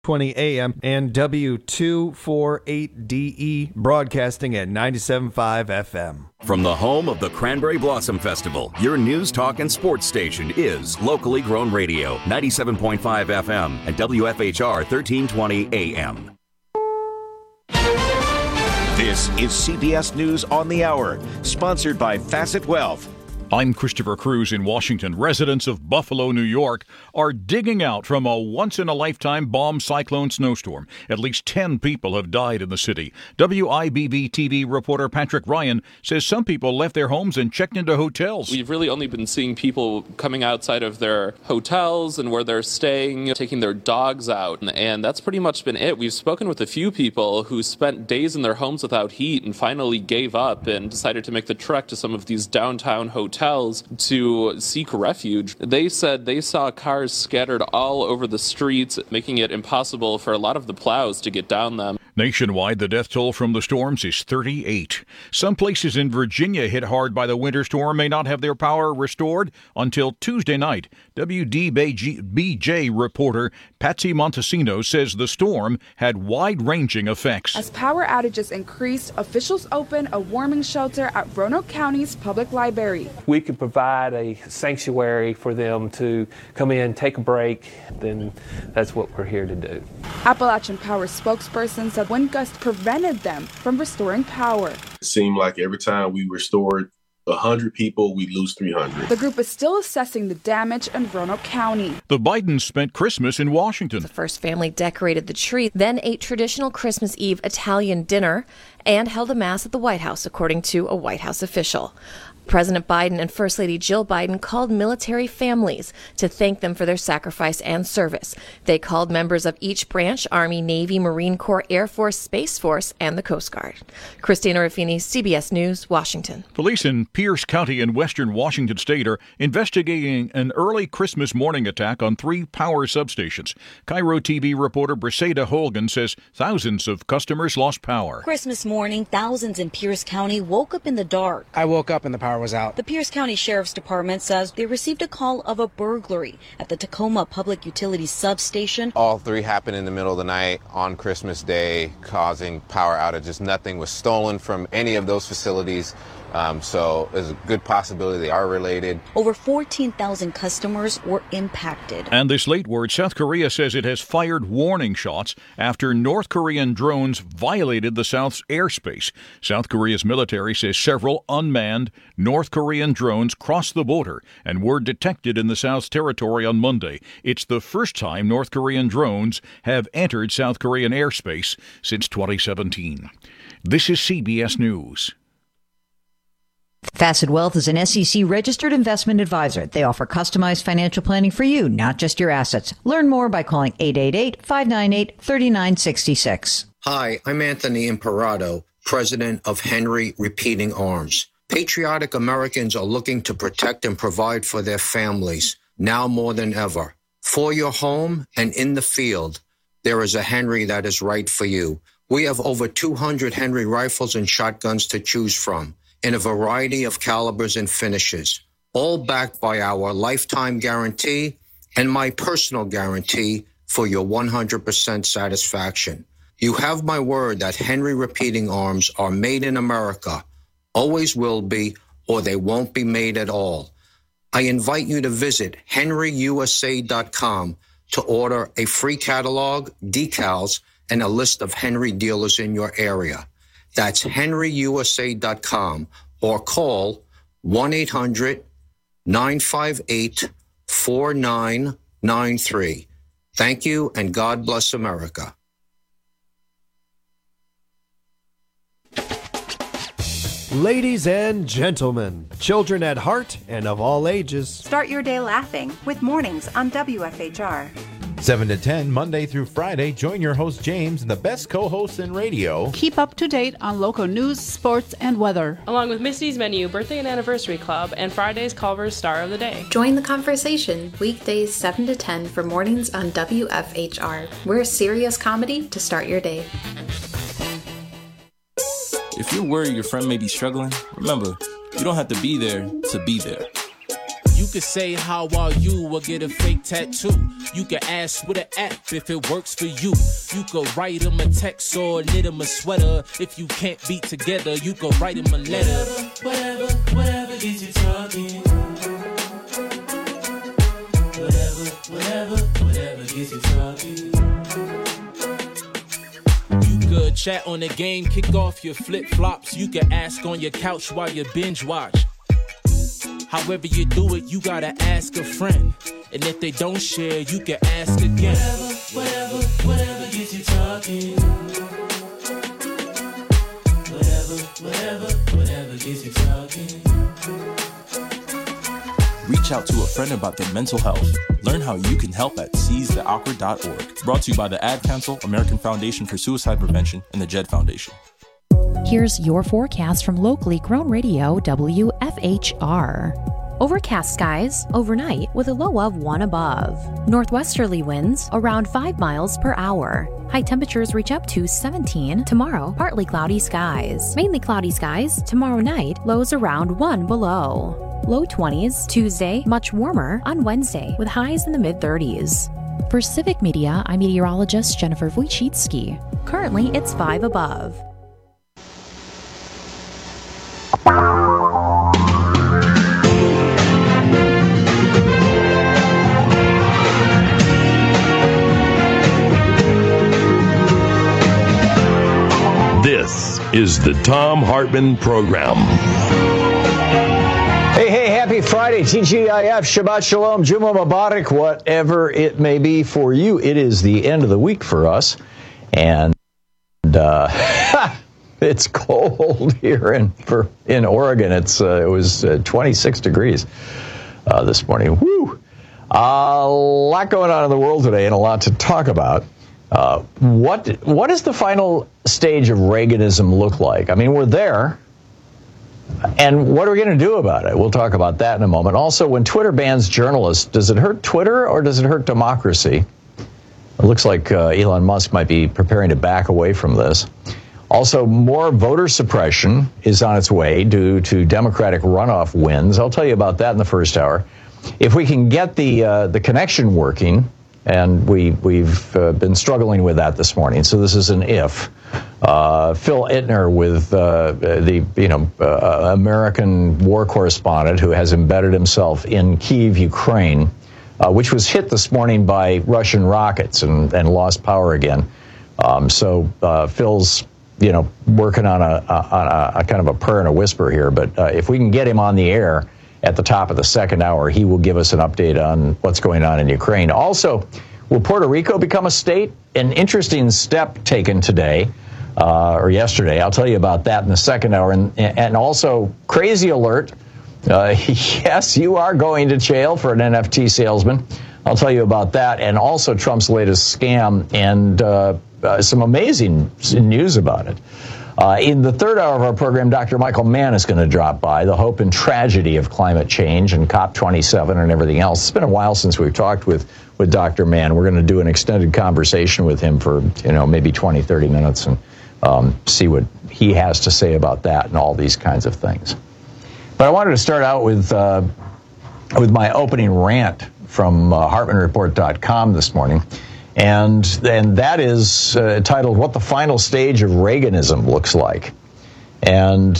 20 a.m. and W248DE broadcasting at 97.5 FM. From the home of the Cranberry Blossom Festival, your news, talk, and sports station is locally grown radio, 97.5 FM and WFHR 1320 AM. This is CBS News on the Hour, sponsored by Facet Wealth. I'm Christopher Cruz in Washington. Residents of Buffalo, New York are digging out from a once-in-a-lifetime bomb cyclone snowstorm. At least 10 people have died in the city. WIBB-TV reporter Patrick Ryan says some people left their homes and checked into hotels. We've really only been seeing people coming outside of their hotels and where they're staying, taking their dogs out, and that's pretty much been it. We've spoken with a few people who spent days in their homes without heat and finally gave up and decided to make the trek to some of these downtown hotels to seek refuge. They said they saw cars scattered all over the streets, making it impossible for a lot of the plows to get down them. Nationwide, the death toll from the storms is 38. Some places in Virginia hit hard by the winter storm may not have their power restored until Tuesday night. WDBJ reporter Patsy Montesino says the storm had wide-ranging effects. As power outages increased, officials opened a warming shelter at Roanoke County's public library. We could provide a sanctuary for them to come in, take a break, then that's what we're here to do. Appalachian Power spokesperson said wind gusts prevented them from restoring power. It seemed like every time we restored 100 people, we lose 300. The group is still assessing the damage in Roanoke County. The Bidens spent Christmas in Washington. The first family decorated the tree, then ate traditional Christmas Eve Italian dinner, and held a mass at the White House, according to a White House official. President Biden and First Lady Jill Biden called military families to thank them for their sacrifice and service. They called members of each branch, Army, Navy, Marine Corps, Air Force, Space Force, and the Coast Guard. Christina Ruffini, CBS News, Washington. Police in Pierce County in western Washington state are investigating an early Christmas morning attack on 3 power substations. Cairo TV reporter Briseida Holgan says thousands of customers lost power. Christmas morning, thousands in Pierce County woke up in the dark. I woke up and the power was out. The Pierce County Sheriff's Department says they received a call of a burglary at the Tacoma Public Utilities substation. All 3 happened in the middle of the night on Christmas Day, causing power outages. Nothing was stolen from any of those facilities. So there's a good possibility they are related. Over 14,000 customers were impacted. And this late word, South Korea says it has fired warning shots after North Korean drones violated the South's airspace. South Korea's military says several unmanned North Korean drones crossed the border and were detected in the South's territory on Monday. It's the first time North Korean drones have entered South Korean airspace since 2017. This is CBS News. Facet Wealth is an SEC-registered investment advisor. They offer customized financial planning for you, not just your assets. Learn more by calling 888-598-3966. Hi, I'm Anthony Imperato, president of Henry Repeating Arms. Patriotic Americans are looking to protect and provide for their families, now more than ever. For your home and in the field, there is a Henry that is right for you. We have over 200 Henry rifles and shotguns to choose from, in a variety of calibers and finishes, all backed by our lifetime guarantee and my personal guarantee for your 100% satisfaction. You have my word that Henry Repeating Arms are made in America, always will be, or they won't be made at all. I invite you to visit henryusa.com to order a free catalog, decals, and a list of Henry dealers in your area. That's henryusa.com or call 1-800-958-4993. Thank you, and God bless America. Ladies and gentlemen, children at heart and of all ages. Start your day laughing with Mornings on WFHR. 7 to 10, Monday through Friday. Join your host, James, and the best co-hosts in radio. Keep up to date on local news, sports, and weather. Along with Misty's Menu, Birthday and Anniversary Club, and Friday's Culver's Star of the Day. Join the conversation weekdays 7 to 10 for Mornings on WFHR. We're serious comedy to start your day. If you're worried your friend may be struggling, remember, you don't have to be there to be there. You could say how are you or get a fake tattoo. You can ask with an app if it works for you. You could write him a text or knit him a sweater. If you can't be together, you could write him a letter. Whatever gets you talking. Whatever gets you talking. You could chat on the game, kick off your flip-flops. You can ask on your couch while you binge watch. However you do it, you gotta ask a friend. And if they don't share, you can ask again. Whatever gets you talking. Whatever gets you talking. Reach out to a friend about their mental health. Learn how you can help at seizetheawkward.org. Brought to you by the Ad Council, American Foundation for Suicide Prevention, and the JED Foundation. Here's your forecast from locally grown radio WFHR. Overcast skies overnight with a low of 1 above. Northwesterly winds around 5 miles per hour. High temperatures reach up to 17. Tomorrow, partly cloudy skies. Mainly cloudy skies. Tomorrow night, lows around 1 below. Low 20s. Tuesday, much warmer on Wednesday with highs in the mid-30s. For Civic Media, I'm meteorologist Jennifer Wojcicki. Currently, it's 5 above. This is the Thom Hartmann Program. Hey, happy Friday, TGIF, Shabbat Shalom, Jumu'ah Mubarak, whatever it may be for you. It is the end of the week for us, and it's cold here in Oregon. It was 26 degrees this morning. Woo! A lot going on in the world today and a lot to talk about. What does the final stage of Reaganism look like? I mean, we're there. And what are we going to do about it? We'll talk about that in a moment. Also, when Twitter bans journalists, does it hurt Twitter or does it hurt democracy? It looks like Elon Musk might be preparing to back away from this. Also, more voter suppression is on its way due to Democratic runoff wins. I'll tell you about that in the first hour. If we can get the connection working, and we've been struggling with that this morning, so this is an if. Phil Ittner with the American war correspondent who has embedded himself in Kyiv, Ukraine, which was hit this morning by Russian rockets and lost power again. So Phil's working on a kind of a purr and a whisper here. But if we can get him on the air at the top of the second hour, he will give us an update on what's going on in Ukraine. Also, will Puerto Rico become a state? An interesting step taken today. Or yesterday. I'll tell you about that in the second hour. And also, crazy alert. Yes, you are going to jail for an NFT salesman. I'll tell you about that. And also Trump's latest scam and some amazing news about it. In the third hour of our program, Dr. Michael Mann is going to drop by, the hope and tragedy of climate change and COP27 and everything else. It's been a while since we've talked with Dr. Mann. We're going to do an extended conversation with him for, maybe 20, 30 minutes and see what he has to say about that and all these kinds of things. But I wanted to start out with my opening rant from HartmanReport.com this morning. And that is titled, What the Final Stage of Reaganism Looks Like. And,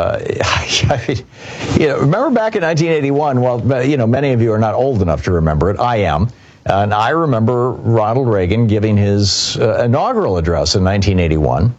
remember back in 1981, well, many of you are not old enough to remember it. I am. And I remember Ronald Reagan giving his inaugural address in 1981.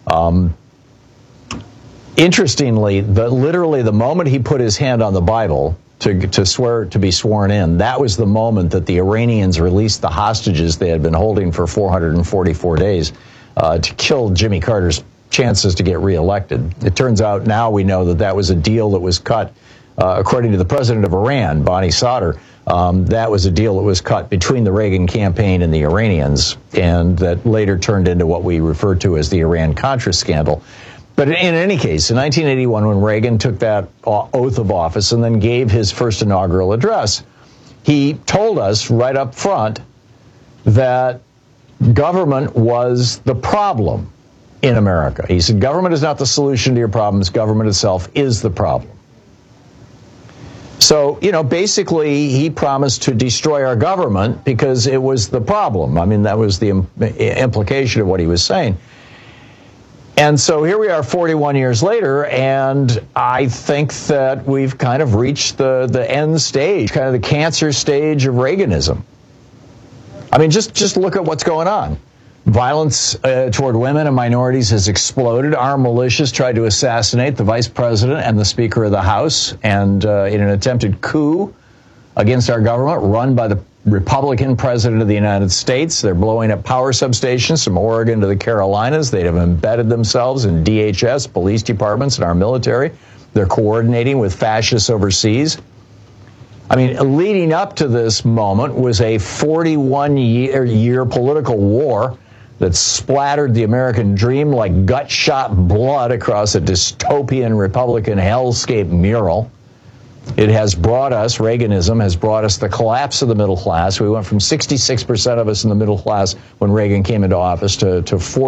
Interestingly, literally the moment he put his hand on the Bible to be sworn in, that was the moment that the Iranians released the hostages they had been holding for 444 days to kill Jimmy Carter's chances to get reelected. It turns out now we know that was a deal that was cut, according to the president of Iran, Bani Sadr. That was a deal that was cut between the Reagan campaign and the Iranians, and that later turned into what we refer to as the Iran-Contra scandal. But in any case, in 1981, when Reagan took that oath of office and then gave his first inaugural address, he told us right up front that government was the problem in America. He said, government is not the solution to your problems. Government itself is the problem. So, basically he promised to destroy our government because it was the problem. I mean, that was the implication of what he was saying. And so here we are 41 years later, and I think that we've kind of reached the end stage, kind of the cancer stage of Reaganism. I mean, just look at what's going on. Violence toward women and minorities has exploded. Armed militias tried to assassinate the vice president and the Speaker of the House, and in an attempted coup against our government run by the Republican president of the United States. They're blowing up power substations from Oregon to the Carolinas. They have embedded themselves in DHS, police departments, and our military. They're coordinating with fascists overseas. I mean, leading up to this moment was a 41-year political war that splattered the American dream like gut-shot blood across a dystopian Republican hellscape mural. It has brought us, Reaganism has brought us the collapse of the middle class. We went from 66% of us in the middle class when Reagan came into office to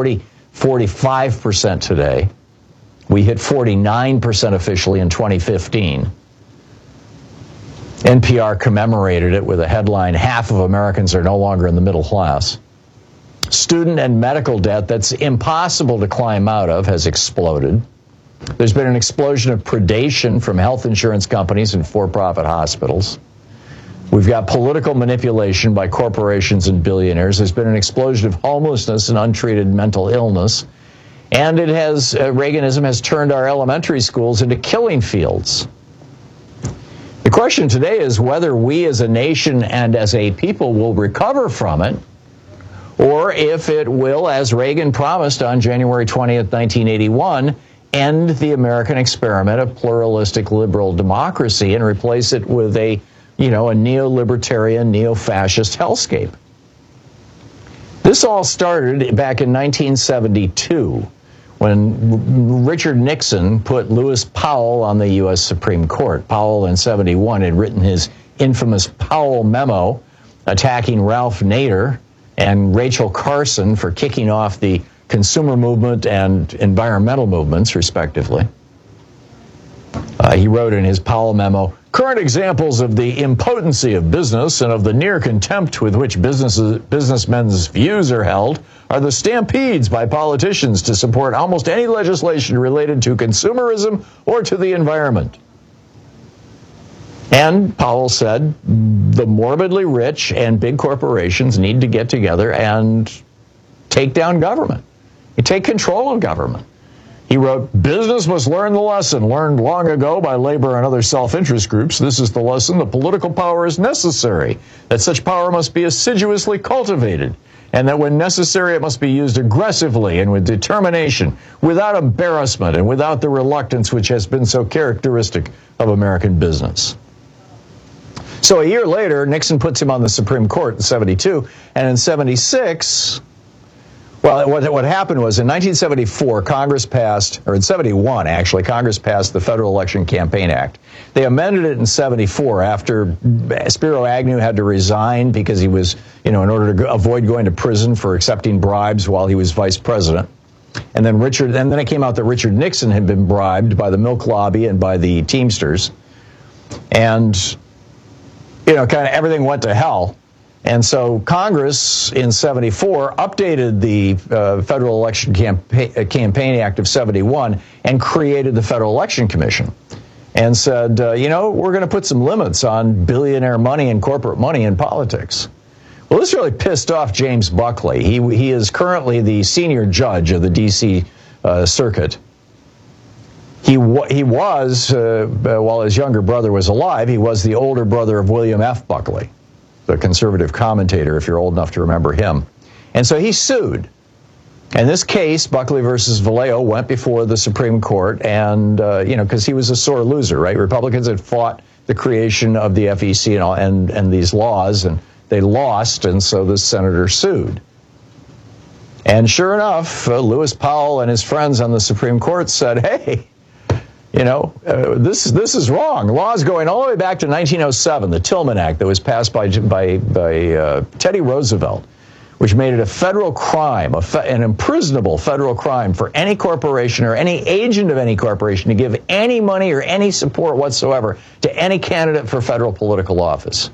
45% today. We hit 49% officially in 2015. NPR commemorated it with a headline, "Half of Americans are no longer in the middle class." Student and medical debt that's impossible to climb out of has exploded. There's been an explosion of predation from health insurance companies and for-profit hospitals. We've got political manipulation by corporations and billionaires. There's been an explosion of homelessness and untreated mental illness. And Reaganism has turned our elementary schools into killing fields. The question today is whether we as a nation and as a people will recover from it, or if it will, as Reagan promised on January 20th, 1981, end the American experiment of pluralistic liberal democracy and replace it with a neo-libertarian, neo-fascist hellscape. This all started back in 1972 when Richard Nixon put Lewis Powell on the U.S. Supreme Court. Powell in 71 had written his infamous Powell memo attacking Ralph Nader and Rachel Carson for kicking off the consumer movement and environmental movements, respectively. He wrote in his Powell memo, "Current examples of the impotency of business and of the near contempt with which businessmen's views are held are the stampedes by politicians to support almost any legislation related to consumerism or to the environment." And Powell said the morbidly rich and big corporations need to get together and take down government. You take control of government. He wrote, "Business must learn the lesson learned long ago by labor and other self-interest groups. This is the lesson that political power is necessary, that such power must be assiduously cultivated, and that when necessary it must be used aggressively and with determination, without embarrassment and without the reluctance which has been so characteristic of American business." So a year later, Nixon puts him on the Supreme Court in 72, and in 76... Well, what happened was in 1974, Congress passed, or in 71 actually, Congress passed the Federal Election Campaign Act. They amended it in 74 after Spiro Agnew had to resign because he was, in order to avoid going to prison for accepting bribes while he was vice president. And then it came out that Richard Nixon had been bribed by the milk lobby and by the Teamsters. And, kind of everything went to hell. And so Congress in 74 updated the Federal Election Campaign Act of 71 and created the Federal Election Commission and said, we're going to put some limits on billionaire money and corporate money in politics. Well, this really pissed off James Buckley. He is currently the senior judge of the D.C. Circuit. He was, while his younger brother was alive, he was the older brother of William F. Buckley, the conservative commentator, if you're old enough to remember him. And so he sued. And this case, Buckley versus Vallejo, went before the Supreme Court, and, because he was a sore loser, right? Republicans had fought the creation of the FEC and these laws, and they lost, and so the senator sued. And sure enough, Lewis Powell and his friends on the Supreme Court said, hey, this is wrong. Laws going all the way back to 1907, the Tillman Act that was passed by Teddy Roosevelt, which made it a federal crime, an imprisonable federal crime for any corporation or any agent of any corporation to give any money or any support whatsoever to any candidate for federal political office.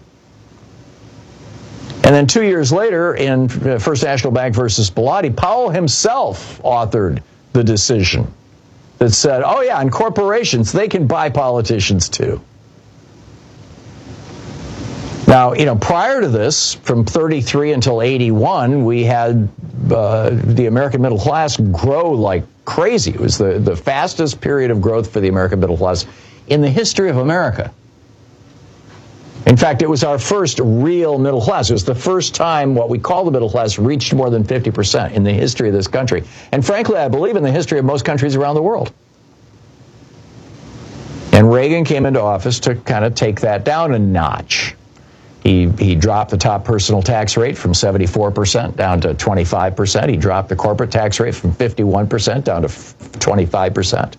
And then 2 years later, in First National Bank versus Bellotti, Powell himself authored the decision that said, oh yeah, and corporations, they can buy politicians too. Now, prior to this, from 33 until 81, we had the American middle class grow like crazy. It was the fastest period of growth for the American middle class in the history of America. In fact, it was our first real middle class. It was the first time what we call the middle class reached more than 50% in the history of this country. And frankly, I believe in the history of most countries around the world. And Reagan came into office to kind of take that down a notch. He dropped the top personal tax rate from 74% down to 25%. He dropped the corporate tax rate from 51% down to 25%.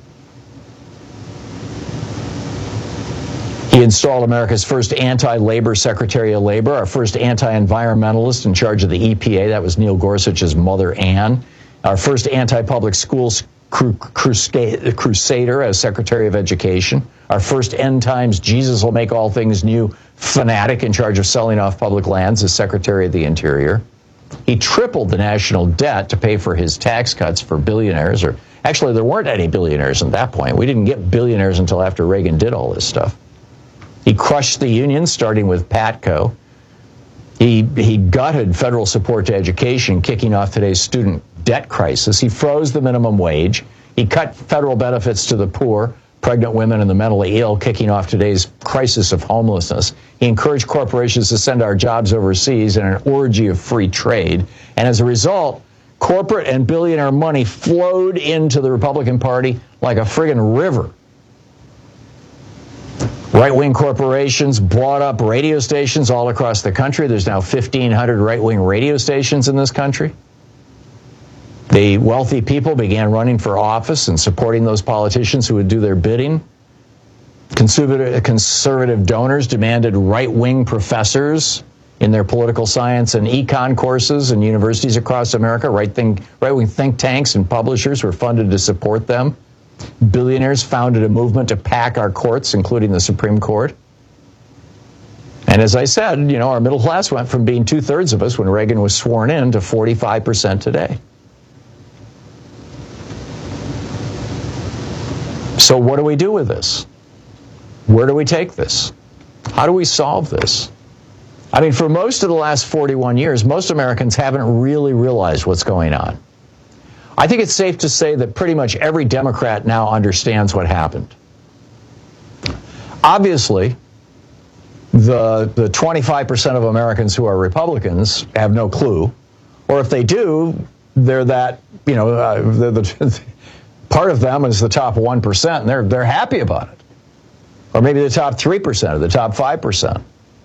He installed America's first anti-labor Secretary of Labor, our first anti-environmentalist in charge of the EPA. That was Neil Gorsuch's mother, Ann. Our first anti-public schools crusader as Secretary of Education. Our first end times Jesus will make all things new fanatic in charge of selling off public lands as Secretary of the Interior. He tripled the national debt to pay for his tax cuts for billionaires. Or actually, there weren't any billionaires at that point. We didn't get billionaires until after Reagan did all this stuff. He crushed the unions, starting with PATCO. He gutted federal support to education, kicking off today's student debt crisis. He froze the minimum wage. He cut federal benefits to the poor, pregnant women, and the mentally ill, kicking off today's crisis of homelessness. He encouraged corporations to send our jobs overseas in an orgy of free trade. And as a result, corporate and billionaire money flowed into the Republican Party like a friggin' river. Right-wing corporations bought up radio stations all across the country. There's now 1,500 right-wing radio stations in this country. The wealthy people began running for office and supporting those politicians who would do their bidding. Conservative donors demanded right-wing professors in their political science and econ courses in universities across America. Right-wing think tanks and publishers were funded to support them. Billionaires founded a movement to pack our courts, including the Supreme Court. And as I said, our middle class went from being 2/3 of us when Reagan was sworn in to 45% today. So what do we do with this? Where do we take this? How do we solve this? I mean, for most of the last 41 years, most Americans haven't really realized what's going on. I think it's safe to say that pretty much every Democrat now understands what happened. Obviously, the 25% of Americans who are Republicans have no clue, or if they do, they're that, part of them is the top 1%, and they're happy about it. Or maybe the top 3% or the top 5%.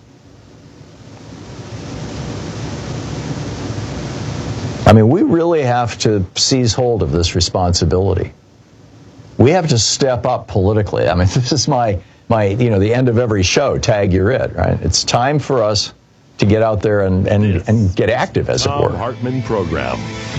I mean, we really have to seize hold of this responsibility. We have to step up politically. I mean, this is my the end of every show, tag you're it, right? It's time for us to get out there and get active, as it were. Thom Hartmann Program.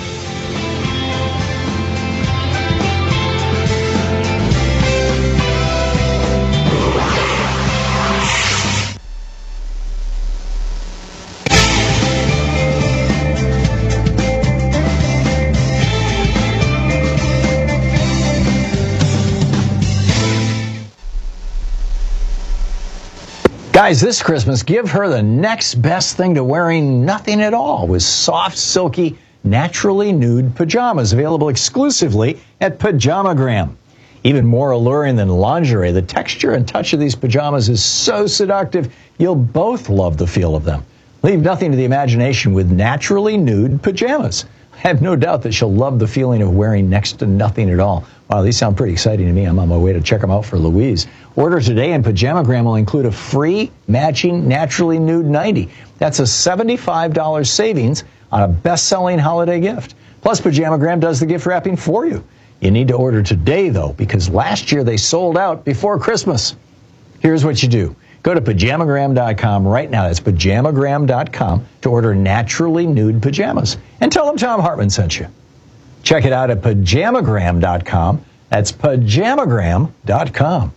Guys, this Christmas, give her the next best thing to wearing nothing at all with soft, silky, naturally nude pajamas available exclusively at Pajamagram. Even more alluring than lingerie, the texture and touch of these pajamas is so seductive, you'll both love the feel of them. Leave nothing to the imagination with naturally nude pajamas. I have no doubt that she'll love the feeling of wearing next to nothing at all. Wow, these sound pretty exciting to me. I'm on my way to check them out for Louise. Order today and Pajamagram will include a free matching naturally nude 90. That's a $75 savings on a best-selling holiday gift. Plus, Pajamagram does the gift wrapping for you. You need to order today, though, because last year they sold out before Christmas. Here's what you do. Go to pajamagram.com right now. That's pajamagram.com to order naturally nude pajamas. And tell them Tom Hartman sent you. Check it out at pajamagram.com. That's pajamagram.com.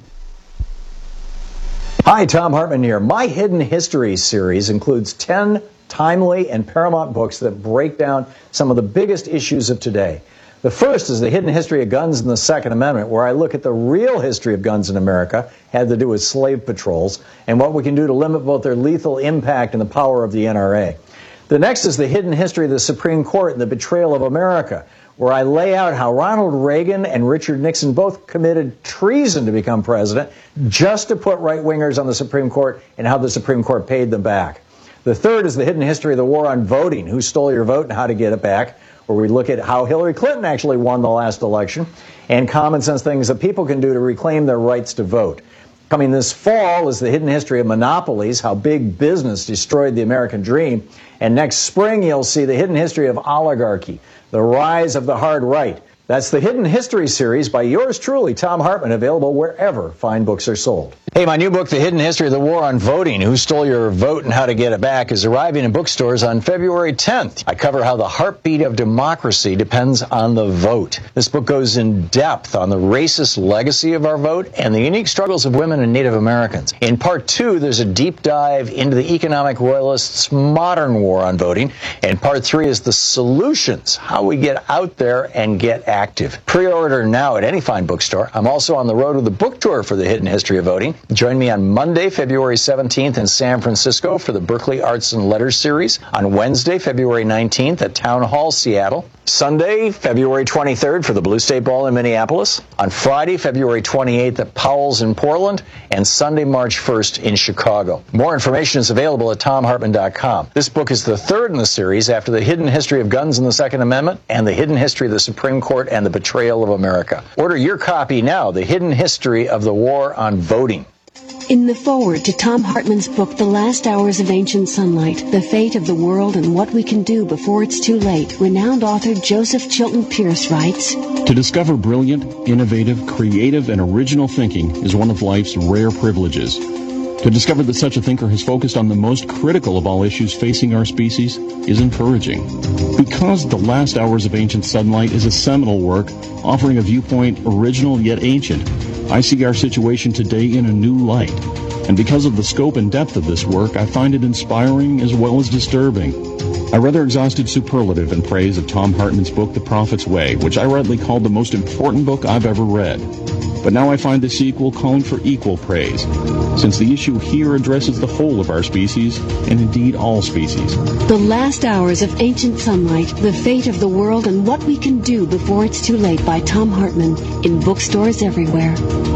Hi, Tom Hartman here. My Hidden History series includes 10 timely and paramount books that break down some of the biggest issues of today. The first is The Hidden History of Guns and the Second Amendment, where I look at the real history of guns in America, had to do with slave patrols, and what we can do to limit both their lethal impact and the power of the NRA. The next is The Hidden History of the Supreme Court and the Betrayal of America, where I lay out how Ronald Reagan and Richard Nixon both committed treason to become president just to put right-wingers on the Supreme Court and how the Supreme Court paid them back. The third is The Hidden History of the War on Voting, who stole your vote and how to get it back, where we look at how Hillary Clinton actually won the last election and common sense things that people can do to reclaim their rights to vote. Coming this fall is The Hidden History of Monopolies, how big business destroyed the American dream. And next spring, you'll see The Hidden History of Oligarchy, the rise of the hard right. That's the Hidden History series by yours truly, Tom Hartman, available wherever fine books are sold. Hey, my new book, The Hidden History of the War on Voting, Who Stole Your Vote and How to Get It Back, is arriving in bookstores on February 10th. I cover how the heartbeat of democracy depends on the vote. This book goes in depth on the racist legacy of our vote and the unique struggles of women and Native Americans. In part 2, there's a deep dive into the economic royalists' modern war on voting. And part 3 is the solutions, how we get out there and get active. Pre-order now at any fine bookstore. I'm also on the road with a book tour for The Hidden History of Voting. Join me on Monday, February 17th in San Francisco for the Berkeley Arts and Letters series. On Wednesday, February 19th at Town Hall, Seattle. Sunday, February 23rd for the Blue State Ball in Minneapolis. On Friday, February 28th at Powell's in Portland. And Sunday, March 1st in Chicago. More information is available at TomHartman.com. This book is the third in the series after The Hidden History of Guns and the Second Amendment and The Hidden History of the Supreme Court and the Betrayal of America. Order your copy now, The Hidden History of the War on Voting. In the foreword to Tom Hartman's book, The Last Hours of Ancient Sunlight, The Fate of the World and What We Can Do Before It's Too Late, renowned author Joseph Chilton Pierce writes, To discover brilliant, innovative, creative, and original thinking is one of life's rare privileges. To discover that such a thinker has focused on the most critical of all issues facing our species is encouraging. Because The Last Hours of Ancient Sunlight is a seminal work offering a viewpoint original yet ancient, I see our situation today in a new light. And because of the scope and depth of this work, I find it inspiring as well as disturbing. I rather exhausted superlative in praise of Tom Hartman's book, The Prophet's Way, which I rightly called the most important book I've ever read. But now I find the sequel calling for equal praise, since the issue here addresses the whole of our species, and indeed all species. The Last Hours of Ancient Sunlight, The Fate of the World and What We Can Do Before It's Too Late by Tom Hartman, in bookstores everywhere.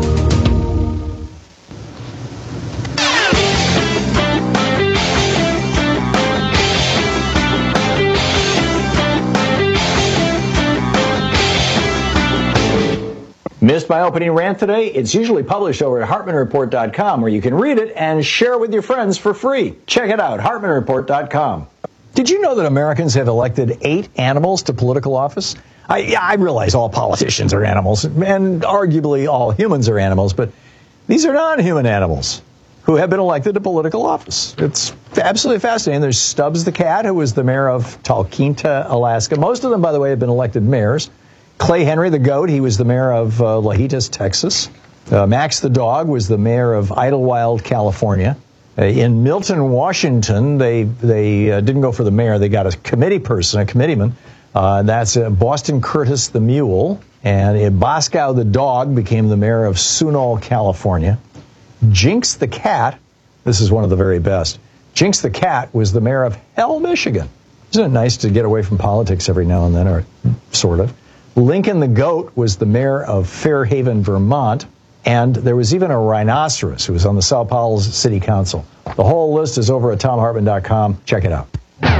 Missed my opening rant today? It's usually published over at HartmanReport.com, where you can read it and share it with your friends for free. Check it out, HartmanReport.com. Did you know that Americans have elected 8 animals to political office? I realize all politicians are animals, and arguably all humans are animals, but these are non-human animals who have been elected to political office. It's absolutely fascinating. There's Stubbs the cat, who was the mayor of Talkeetna, Alaska. Most of them, by the way, have been elected mayors. Clay Henry the goat, he was the mayor of Lajitas, Texas. Max the dog was the mayor of Idlewild, California. In Milton, Washington, they didn't go for the mayor. They got a committee person, a committeeman. That's Boston Curtis the mule. And Boscow the dog became the mayor of Sunol, California. Jinx the cat, this is one of the very best. Jinx the cat was the mayor of Hell, Michigan. Isn't it nice to get away from politics every now and then, or sort of? Lincoln the goat was the mayor of Fairhaven, Vermont, and there was even a rhinoceros who was on the Sao Paulo City Council. The whole list is over at TomHartman.com. Check it out.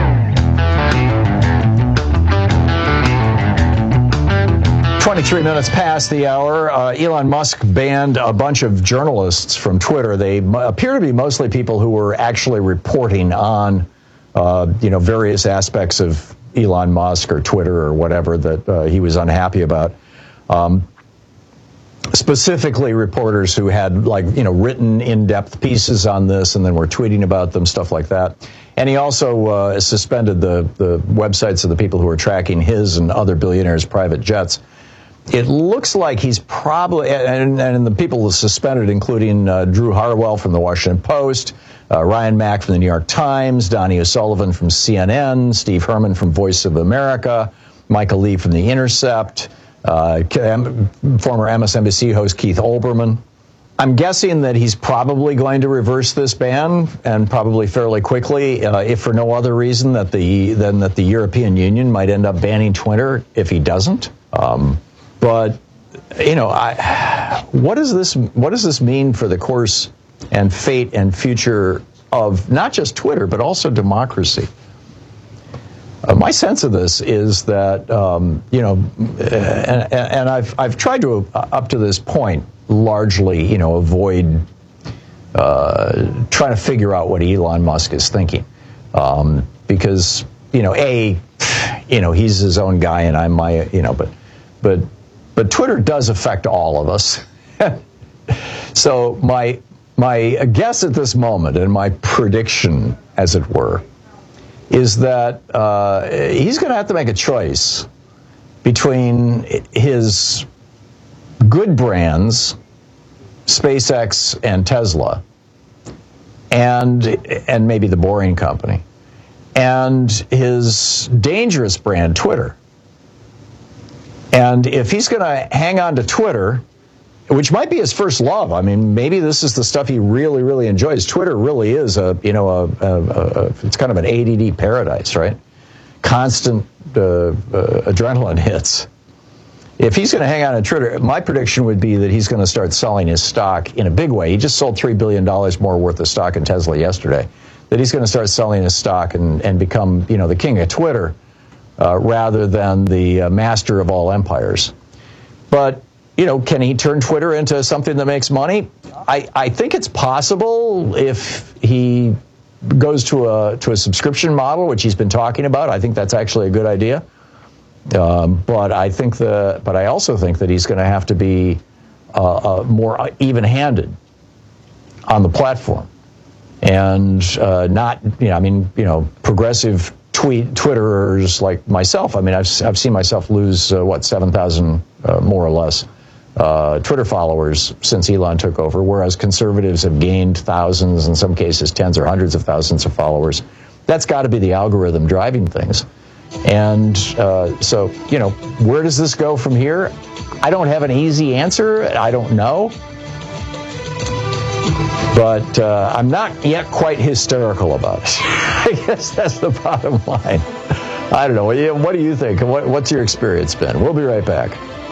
23 minutes past the hour. Elon Musk banned a bunch of journalists from Twitter. They appear to be mostly people who were actually reporting on, various aspects of Elon Musk or Twitter or whatever that he was unhappy about. specifically reporters who had written in-depth pieces on this and then were tweeting about them, stuff like that. And he also suspended the websites of the people who were tracking his and other billionaires' private jets. It looks like he's probably, and the people suspended, including Drew Harwell from the Washington Post, Ryan Mack from the New York Times, Donnie O'Sullivan from CNN, Steve Herman from Voice of America, Michael Lee from The Intercept, former MSNBC host Keith Olbermann. I'm guessing that he's probably going to reverse this ban, and probably fairly quickly, if for no other reason than that the European Union might end up banning Twitter if he doesn't. But what does this mean for the course and fate and future of not just Twitter but also democracy? My sense of this is that and I've tried to up to this point largely avoid trying to figure out what Elon Musk is thinking, because he's his own guy and I'm my but Twitter does affect all of us. So my guess at this moment, and my prediction, as it were, is that he's going to have to make a choice between his good brands, SpaceX and Tesla, and maybe the Boring Company, and his dangerous brand, Twitter. And if he's going to hang on to Twitter, which might be his first love, I mean, maybe this is the stuff he really, really enjoys. Twitter really is it's kind of an ADD paradise, right? Constant adrenaline hits. If he's going to hang on to Twitter, my prediction would be that he's going to start selling his stock in a big way. He just sold $3 billion more worth of stock in Tesla yesterday. That he's going to start selling his stock and become, the king of Twitter, rather than the master of all empires. But, can he turn Twitter into something that makes money? I think it's possible if he goes to a subscription model, which he's been talking about. I think that's actually a good idea. But I also think that he's going to have to be more even-handed on the platform, and not, progressive Twitterers like myself. I mean, I've seen myself lose 7,000 more or less Twitter followers since Elon took over, whereas conservatives have gained thousands, in some cases tens or hundreds of thousands of followers. That's got to be the algorithm driving things. And so, where does this go from here? I don't have an easy answer. I don't know. But I'm not yet quite hysterical about it. I guess that's the bottom line. I don't know. What do you think? What's your experience been? We'll be right back.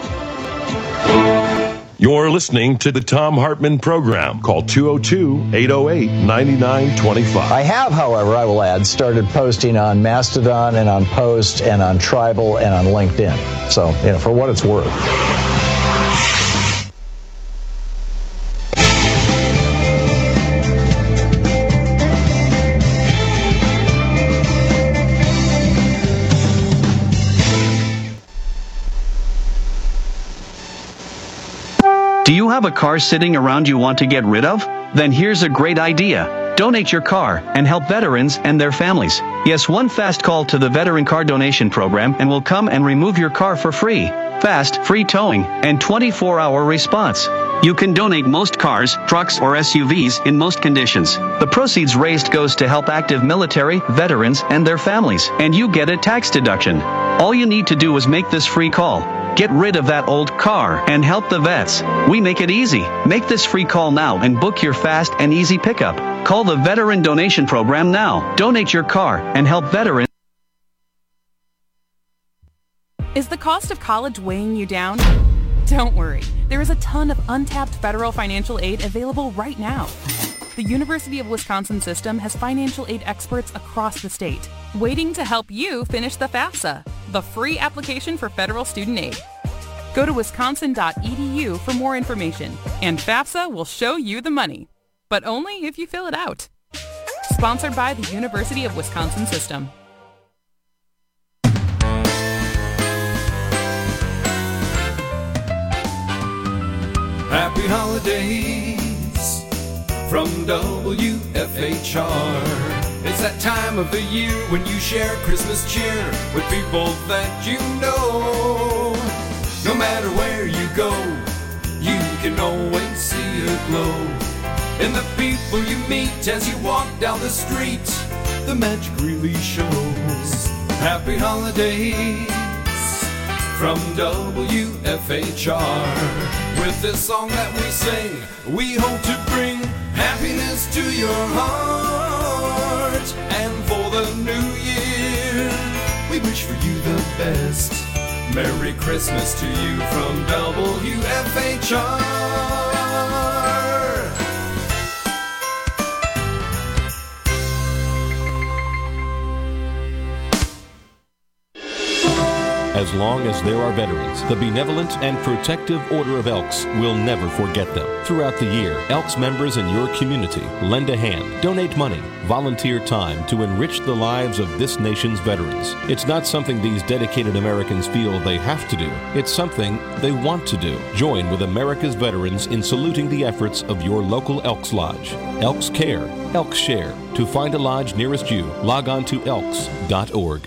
You're listening to the Thom Hartmann Program. Call 202-808-9925. I have, however, I will add, started posting on Mastodon and on Post and on Tribal and on LinkedIn. So, for what it's worth. Do you have a car sitting around you want to get rid of? Then here's a great idea. Donate your car and help veterans and their families. Yes, one fast call to the Veteran Car Donation Program and we'll come and remove your car for free. Fast, free towing, and 24-hour response. You can donate most cars, trucks, or SUVs in most conditions. The proceeds raised goes to help active military, veterans, and their families, and you get a tax deduction. All you need to do is make this free call. Get rid of that old car and help the vets. We make it easy. Make this free call now and book your fast and easy pickup. Call the Veteran Donation Program now. Donate your car and help veterans. Is the cost of college weighing you down? Don't worry. There is a ton of untapped federal financial aid available right now. The University of Wisconsin system has financial aid experts across the state, waiting to help you finish the FAFSA, the free application for federal student aid. Go to wisconsin.edu for more information, and FAFSA will show you the money, but only if you fill it out. Sponsored by the University of Wisconsin system. holidays from WFHR. It's that time of the year when you share Christmas cheer with people that you know. No matter where you go, you can always see a glow in the people you meet as you walk down the street. The magic really shows. Happy holidays from WFHR. With this song that we sing, we hope to bring happiness to your heart. And for the new year, we wish for you the best. Merry Christmas to you from WFHR. As long as there are veterans, the Benevolent and Protective Order of Elks will never forget them. Throughout the year, Elks members in your community lend a hand, donate money, volunteer time to enrich the lives of this nation's veterans. It's not something these dedicated Americans feel they have to do. It's something they want to do. Join with America's veterans in saluting the efforts of your local Elks Lodge. Elks Care, Elks Share. To find a lodge nearest you, log on to elks.org.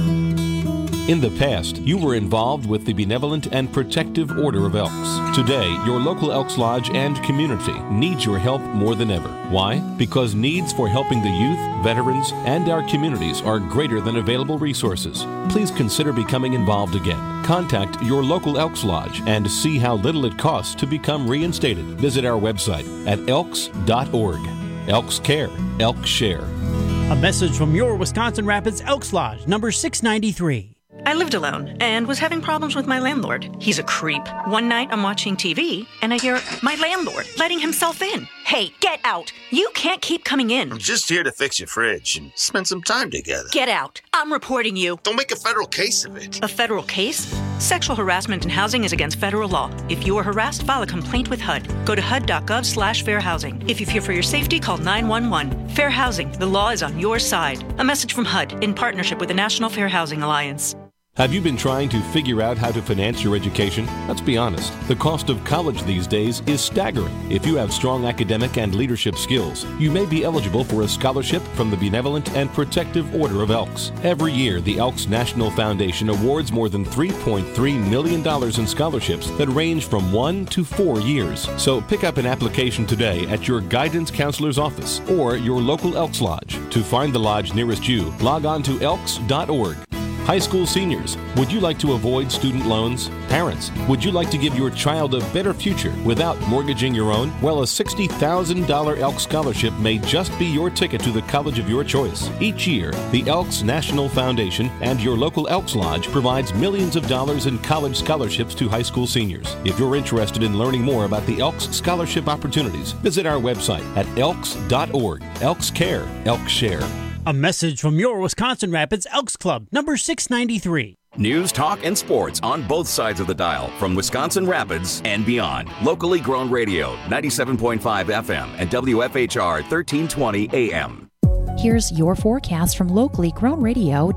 In the past, you were involved with the Benevolent and Protective Order of Elks. Today, your local Elks Lodge and community needs your help more than ever. Why? Because needs for helping the youth, veterans, and our communities are greater than available resources. Please consider becoming involved again. Contact your local Elks Lodge and see how little it costs to become reinstated. Visit our website at elks.org. Elks Care, Elks Share. A message from your Wisconsin Rapids Elks Lodge, number 693. I lived alone and was having problems with my landlord. He's a creep. One night I'm watching TV and I hear my landlord letting himself in. Hey, get out. You can't keep coming in. I'm just here to fix your fridge and spend some time together. Get out. I'm reporting you. Don't make a federal case of it. A federal case? Sexual harassment in housing is against federal law. If you are harassed, file a complaint with HUD. Go to HUD.gov/fair housing. If you fear for your safety, call 911. Fair housing. The law is on your side. A message from HUD in partnership with the National Fair Housing Alliance. Have you been trying to figure out how to finance your education? Let's be honest, the cost of college these days is staggering. If you have strong academic and leadership skills, you may be eligible for a scholarship from the Benevolent and Protective Order of Elks. Every year, the Elks National Foundation awards more than $3.3 million in scholarships that range from 1 to 4 years. So pick up an application today at your guidance counselor's office or your local Elks Lodge. To find the lodge nearest you, log on to elks.org. High school seniors, would you like to avoid student loans? Parents, would you like to give your child a better future without mortgaging your own? Well, a $60,000 Elks Scholarship may just be your ticket to the college of your choice. Each year, the Elks National Foundation and your local Elks Lodge provides millions of dollars in college scholarships to high school seniors. If you're interested in learning more about the Elks Scholarship opportunities, visit our website at elks.org. Elks Care, Elks Share. A message from your Wisconsin Rapids Elks Club, number 693. News, talk, and sports on both sides of the dial from Wisconsin Rapids and beyond. Locally grown radio, 97.5 FM and WFHR 1320 AM. Here's your forecast from locally grown radio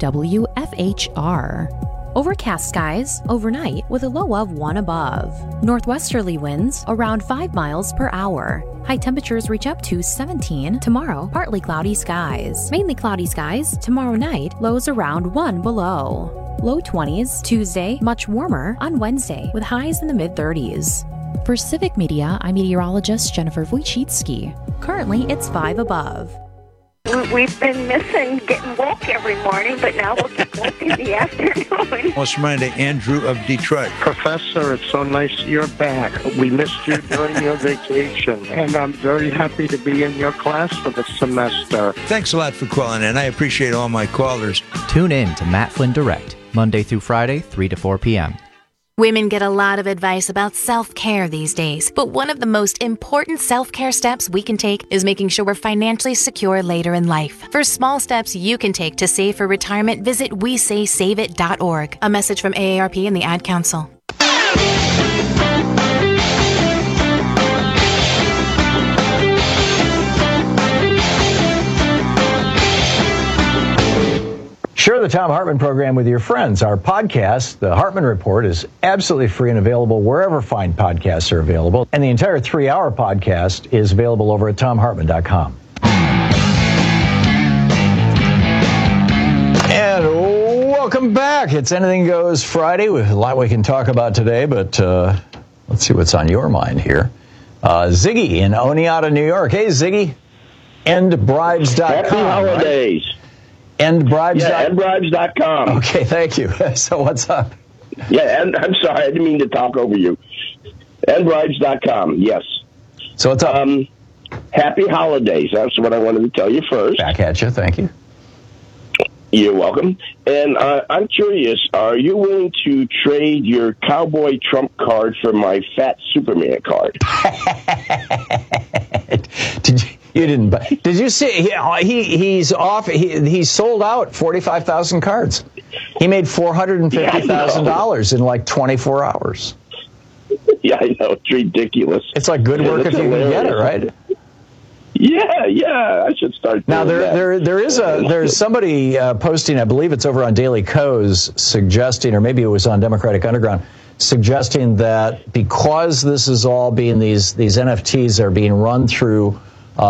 WFHR. Overcast skies overnight with a low of 1 above. Northwesterly winds around 5 miles per hour. High temperatures reach up to 17 tomorrow. Partly cloudy skies. Mainly cloudy skies tomorrow night. Lows around 1 below. Low 20s Tuesday. Much warmer on Wednesday with highs in the mid-30s. For Civic Media, I'm meteorologist Jennifer Wojcicki. Currently, it's 5 above. We've been missing getting woke every morning, but now we'll get woke in the afternoon. What's my name? Andrew of Detroit. Professor, it's so nice you're back. We missed you during your vacation, and I'm very happy to be in your class for the semester. Thanks a lot for calling in. I appreciate all my callers. Tune in to Matt Flynn Direct, Monday through Friday, 3 to 4 p.m. Women get a lot of advice about self-care these days, but one of the most important self-care steps we can take is making sure we're financially secure later in life. For small steps you can take to save for retirement, visit WeSaySaveIt.org. A message from AARP and the Ad Council. Share the Thom Hartmann program with your friends. Our podcast, The Hartmann Report, is absolutely free and available wherever fine podcasts are available. And the entire 3-hour podcast is available over at TomHartmann.com. And welcome back. It's Anything Goes Friday. We have a lot we can talk about today, but let's see what's on your mind here. Ziggy in Oneonta, New York. Hey, Ziggy. EndBribes.com. Happy holidays. Right? EndBribes. Yeah, EndBribes.com. Okay, thank you. So what's up? Yeah, and I'm sorry, I didn't mean to talk over you. EndBribes.com, yes. So what's up? Happy holidays. That's what I wanted to tell you first. Back at you. Thank you. You're welcome. And I'm curious, are you willing to trade your Cowboy Trump card for my Fat Superman card? Did you see? He's off. He's sold out 45,000 cards. He made $450,000 in like 24 hours. Yeah, I know. It's ridiculous. It's like good work if you can get it, right? Yeah, I should start doing now. There's somebody posting, I believe it's over on Daily Kos, suggesting, or maybe it was on Democratic Underground, suggesting that because this is all being these NFTs are being run through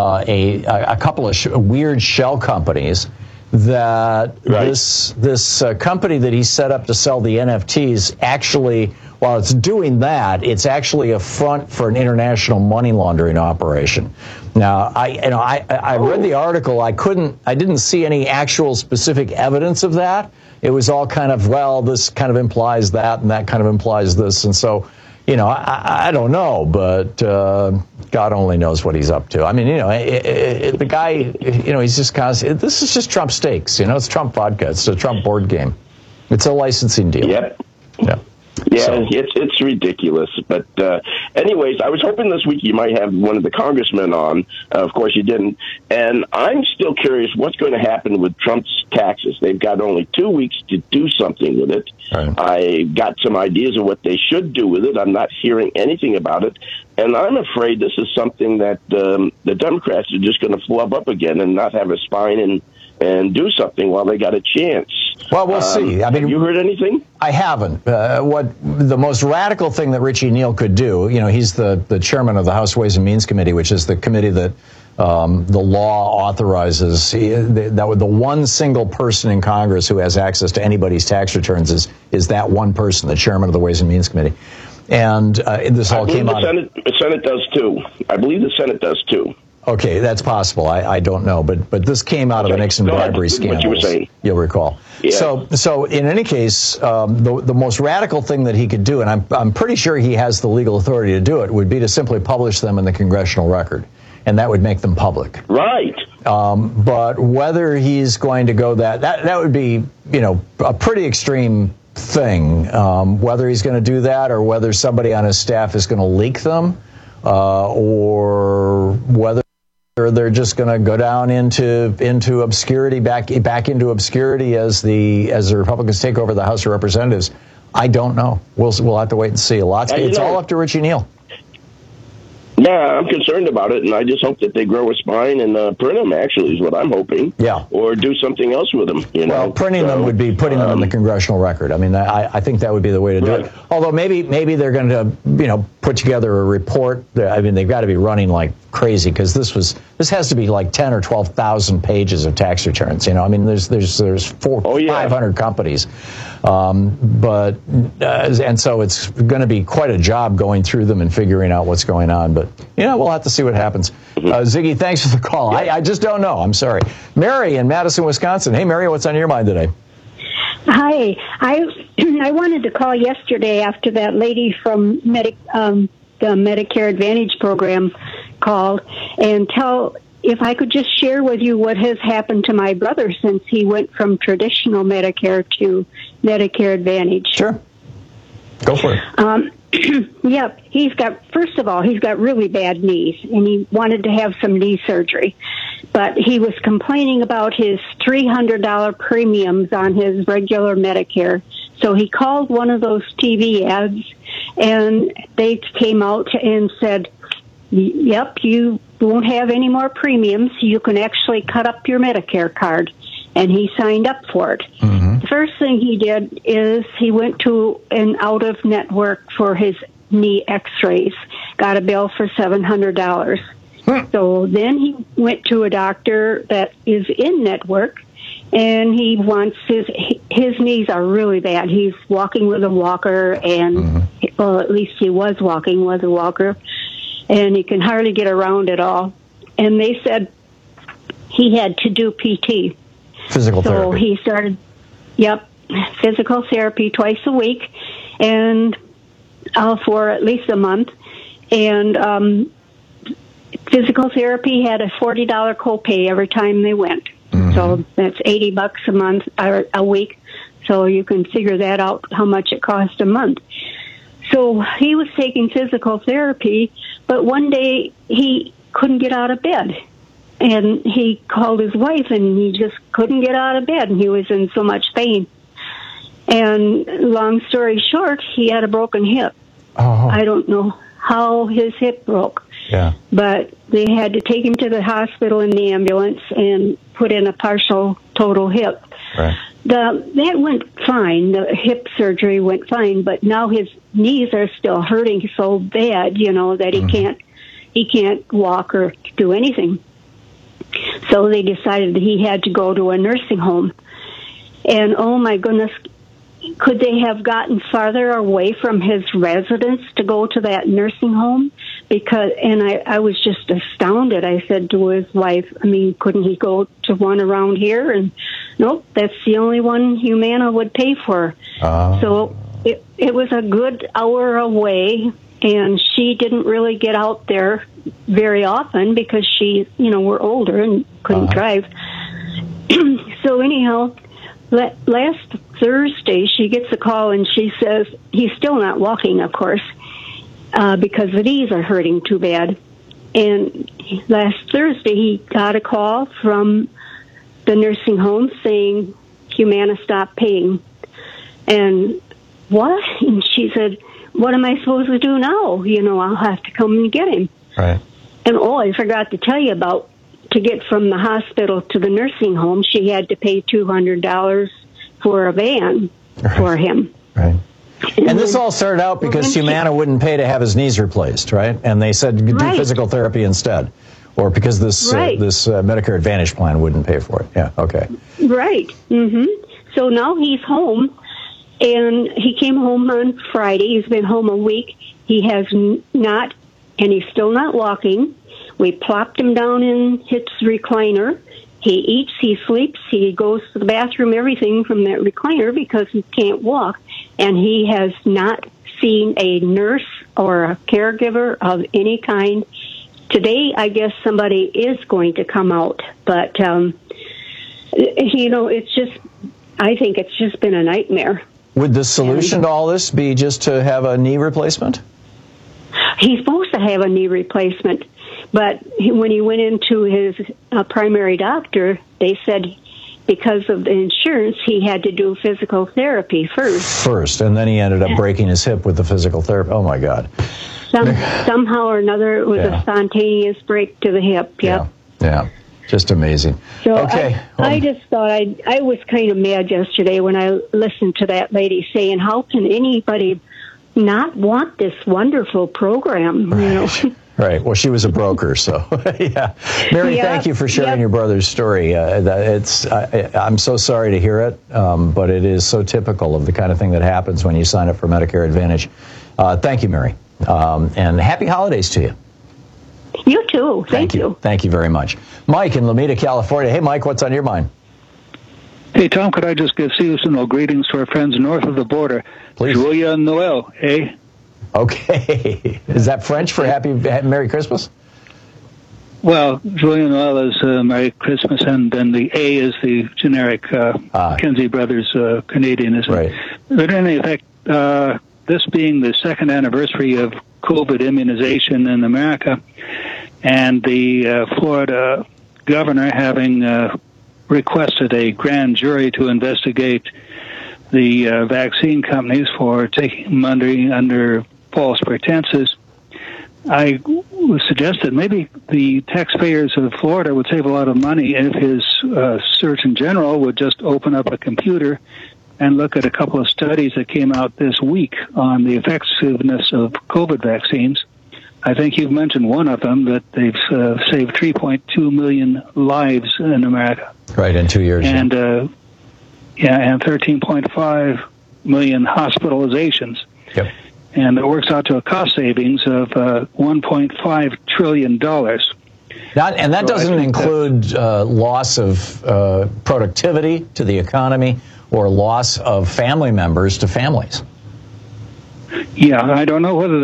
a couple of weird shell companies, that this company that he set up to sell the NFTs actually, while it's doing that, it's actually a front for an international money laundering operation. Now, I read the article. I didn't see any actual specific evidence of that. It was all kind of, well, this kind of implies that, and that kind of implies this, and so, I don't know, but God only knows what he's up to. I mean, the guy, he's just constant. This is just Trump steaks. It's Trump vodka. It's a Trump board game. It's a licensing deal. Yep. Yeah. Yeah, so it's ridiculous. But anyways, I was hoping this week you might have one of the congressmen on. Of course, you didn't. And I'm still curious what's going to happen with Trump's taxes. They've got only 2 weeks to do something with it. Right. I got some ideas of what they should do with it. I'm not hearing anything about it. And I'm afraid this is something that the Democrats are just going to flub up again and not have a spine and do something while they got a chance. Well, we'll see. I mean, have you heard anything? I haven't. What the most radical thing that Richie Neal could do, he's the chairman of the House Ways and Means Committee, which is the committee that the law authorizes. The one single person in Congress who has access to anybody's tax returns is that one person, the chairman of the Ways and Means Committee. And this all came out. The Senate does too. I believe the Senate does too. Okay, that's possible. I don't know, but this came out of the Nixon bribery scandal. What you were saying. You'll recall. Yeah. So in any case, the most radical thing that he could do, and I'm pretty sure he has the legal authority to do it, would be to simply publish them in the congressional record, and that would make them public. Right. But whether he's going to go that would be a pretty extreme thing. Whether he's going to do that, or whether somebody on his staff is going to leak them, or whether they're just going to go down into obscurity, back into obscurity as the Republicans take over the House of Representatives. I don't know. We'll have to wait and see. It's all up to Richie Neal. Yeah, I'm concerned about it, and I just hope that they grow a spine and print them, actually, is what I'm hoping. Yeah. Or do something else with them, Well, printing them would be putting them in the congressional record. I mean, I think that would be the way to do it. Although maybe they're going to, put together a report. I mean, they've got to be running like crazy, because this has to be like 10 or 12,000 pages of tax returns. I mean, there's 500 companies. And so it's going to be quite a job going through them and figuring out what's going on. But, we'll have to see what happens. Ziggy, thanks for the call. Yeah. I just don't know. I'm sorry. Mary in Madison, Wisconsin. Hey, Mary, what's on your mind today? Hi. I wanted to call yesterday after that lady from the Medicare Advantage program called and tell if I could just share with you what has happened to my brother since he went from traditional Medicare to Medicare Advantage. Sure. Go for it. Yep. He's got really bad knees, and he wanted to have some knee surgery. But he was complaining about his $300 premiums on his regular Medicare. So he called one of those TV ads, and they came out and said, yep, you won't have any more premiums. You can actually cut up your Medicare card. and he signed up for it. The first thing he did is he went to an out-of-network for his knee x-rays, got a bill for $700. So then he went to a doctor that is in network, and he wants his knees are really bad. He's walking with a walker, and well, at least he was walking with a walker, and he can hardly get around at all. And they said he had to do PT. Physical therapy. So he started, physical therapy twice a week, and for at least a month. And physical therapy had a $40 copay every time they went. So that's $80 a month or a week. So you can figure that out, how much it cost a month. So he was taking physical therapy, but one day he couldn't get out of bed. And he called his wife, and he just couldn't get out of bed, and he was in so much pain. And long story short, he had a broken hip. I don't know how his hip broke. But they had to take him to the hospital in the ambulance and put in a partial total hip. That went fine. The hip surgery went fine, but now his knees are still hurting so bad, that he can't walk or do anything. So they decided that he had to go to a nursing home. And oh my goodness, could they have gotten farther away from his residence to go to that nursing home? And I was just astounded. I said to his wife, couldn't he go to one around here? And nope, that's the only one Humana would pay for. So it was a good hour away, and she didn't really get out there very often because we're older and couldn't drive. So anyhow, last Thursday, she gets a call, and she says he's still not walking, of course, because the knees are hurting too bad. And last Thursday, he got a call from the nursing home saying Humana stopped paying. And what? And she said, what am I supposed to do now? I'll have to come and get him. Right. And I forgot to tell you about, to get from the hospital to the nursing home, she had to pay $200 for a van for him. Right. And this all started out because Humana wouldn't pay to have his knees replaced, right? And they said do physical therapy instead, or because this Medicare Advantage plan wouldn't pay for it. Yeah. Okay. Right. So now he's home, and he came home on Friday. He's been home a week. He has not, and he's still not walking. We plopped him down in his recliner. He eats, he sleeps, he goes to the bathroom, everything from that recliner because he can't walk. And he has not seen a nurse or a caregiver of any kind. Today, I guess somebody is going to come out. But, it's just, I think it's just been a nightmare. Would the solution to all this be just to have a knee replacement? He's supposed to have a knee replacement. But when he went into his primary doctor, they said because of the insurance, he had to do physical therapy first. And then he ended up breaking his hip with the physical therapy. Oh, my God. Somehow or another, it was a spontaneous break to the hip. Yep. Yeah. Just amazing. So I just thought I was kind of mad yesterday when I listened to that lady saying, how can anybody not want this wonderful program, Right. Well, she was a broker, so yeah. Mary, thank you for sharing your brother's story. I'm so sorry to hear it, but it is so typical of the kind of thing that happens when you sign up for Medicare Advantage. Thank you, Mary, and happy holidays to you. You too. Thank you. Thank you very much. Mike in Lomita, California. Hey, Mike, what's on your mind? Hey, Tom, could I just give seasonal greetings to our friends north of the border? Please. Julia and Noel, eh? Okay. Is that French for Merry Christmas? Well, Julia Noel is Merry Christmas, and then the A is the generic Kenzie Brothers Canadianism. Right. But in any effect, this being the second anniversary of COVID immunization in America, and the Florida governor having requested a grand jury to investigate the vaccine companies for taking money under false pretenses, I was suggested maybe the taxpayers of Florida would save a lot of money if his Surgeon General would just open up a computer and look at a couple of studies that came out this week on the effectiveness of COVID vaccines. I think you've mentioned one of them, that they've saved 3.2 million lives in America. Right, in 2 years. And, and 13.5 million hospitalizations. Yep. And it works out to a cost savings of $1.5 trillion. And that doesn't include loss of productivity to the economy or loss of family members to families. Yeah, I don't know whether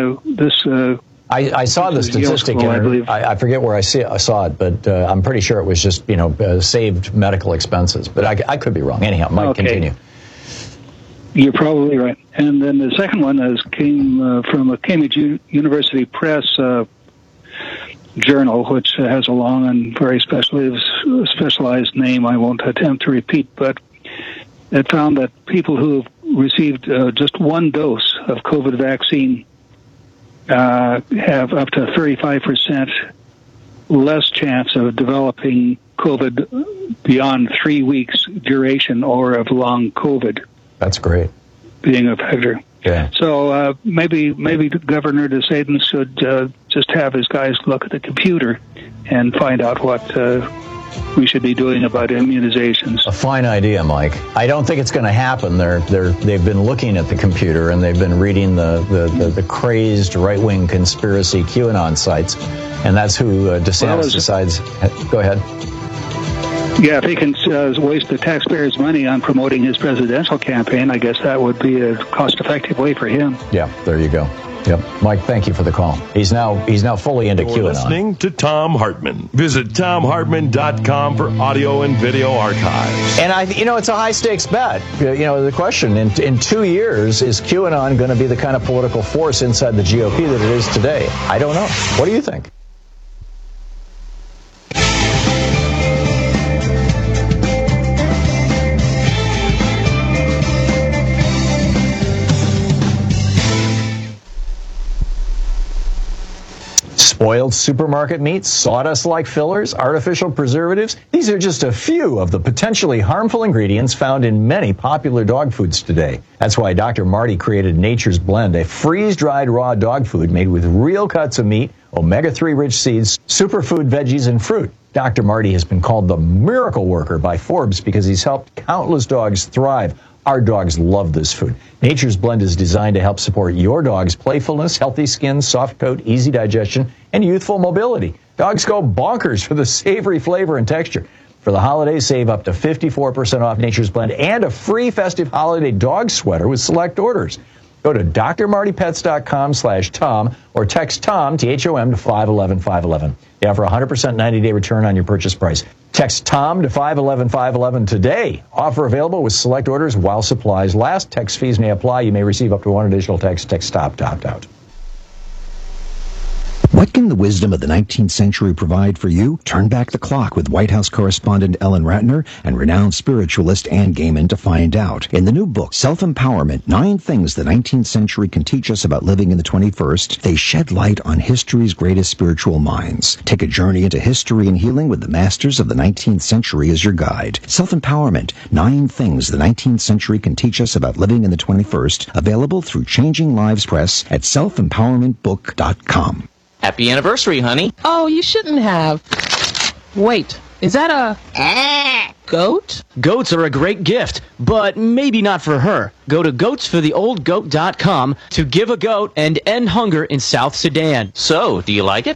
I saw the statistic. I forget where I saw it, but I'm pretty sure it was just saved medical expenses. But I could be wrong. Anyhow, Mike, continue. You're probably right. And then the second one came from a Cambridge University Press journal, which has a long and very specialized name I won't attempt to repeat, but it found that people who have received just one dose of COVID vaccine have up to 35% less chance of developing COVID beyond 3 weeks duration or of long COVID. That's great. Being a vector. Yeah. So maybe Governor DeSantis should just have his guys look at the computer and find out what we should be doing about immunizations. A fine idea, Mike. I don't think it's going to happen. They've been looking at the computer and they've been reading the crazed right-wing conspiracy QAnon sites, and that's who DeSantis decides. Go ahead. Yeah, if he can waste the taxpayers' money on promoting his presidential campaign, I guess that would be a cost-effective way for him. Yeah, there you go. Yep, Mike, thank you for the call. He's now fully into QAnon. Listening to Thom Hartmann. Visit ThomHartmann.com for audio and video archives. And it's a high stakes bet. The question in 2 years, is QAnon going to be the kind of political force inside the GOP that it is today? I don't know. What do you think? Spoiled supermarket meats, sawdust-like fillers, artificial preservatives. These are just a few of the potentially harmful ingredients found in many popular dog foods today. That's why Dr. Marty created Nature's Blend, a freeze-dried raw dog food made with real cuts of meat, omega-3 rich seeds, superfood veggies, and fruit. Dr. Marty has been called the miracle worker by Forbes because he's helped countless dogs thrive. Our dogs love this food. Nature's Blend is designed to help support your dog's playfulness, healthy skin, soft coat, easy digestion, and youthful mobility. Dogs go bonkers for the savory flavor and texture. For the holidays, save up to 54% off Nature's Blend and a free festive holiday dog sweater with select orders. Go to drmartypets.com/Tom or text Tom, T-H-O-M, to 511-511. They offer 100% 90-day return on your purchase price. Text Tom to 511-511 today. Offer available with select orders while supplies last. Text fees may apply. You may receive up to one additional text. Text stop to opt out. What can the wisdom of the 19th century provide for you? Turn back the clock with White House correspondent Ellen Ratner and renowned spiritualist Ann Gaiman to find out. In the new book, Self-Empowerment, 9 Things the 19th Century Can Teach Us About Living in the 21st, they shed light on history's greatest spiritual minds. Take a journey into history and healing with the masters of the 19th century as your guide. Self-Empowerment, 9 Things the 19th Century Can Teach Us About Living in the 21st, available through Changing Lives Press at selfempowermentbook.com. Happy anniversary, honey. Oh, you shouldn't have. Wait, is that a goat? Goats are a great gift, but maybe not for her. Go to goatsfortheoldgoat.com to give a goat and end hunger in South Sudan. So, do you like it?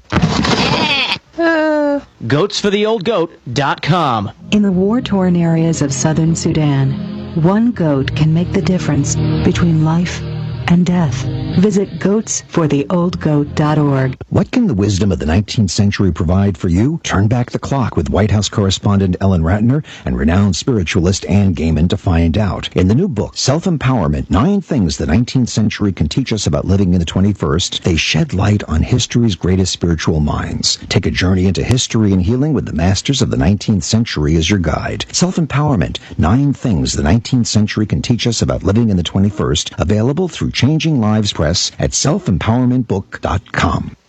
Goatsfortheoldgoat.com. In the war-torn areas of southern Sudan, one goat can make the difference between life and death. Visit goatsfortheoldgoat.org. What can the wisdom of the 19th century provide for you? Turn back the clock with White House correspondent Ellen Ratner and renowned spiritualist Ann Gaiman to find out. In the new book, Self-Empowerment, 9 Things the 19th Century Can Teach Us About Living in the 21st, they shed light on history's greatest spiritual minds. Take a journey into history and healing with the masters of the 19th century as your guide. Self-Empowerment, 9 Things the 19th Century Can Teach Us About Living in the 21st, available through Changing Lives Press at selfempowermentbook.com.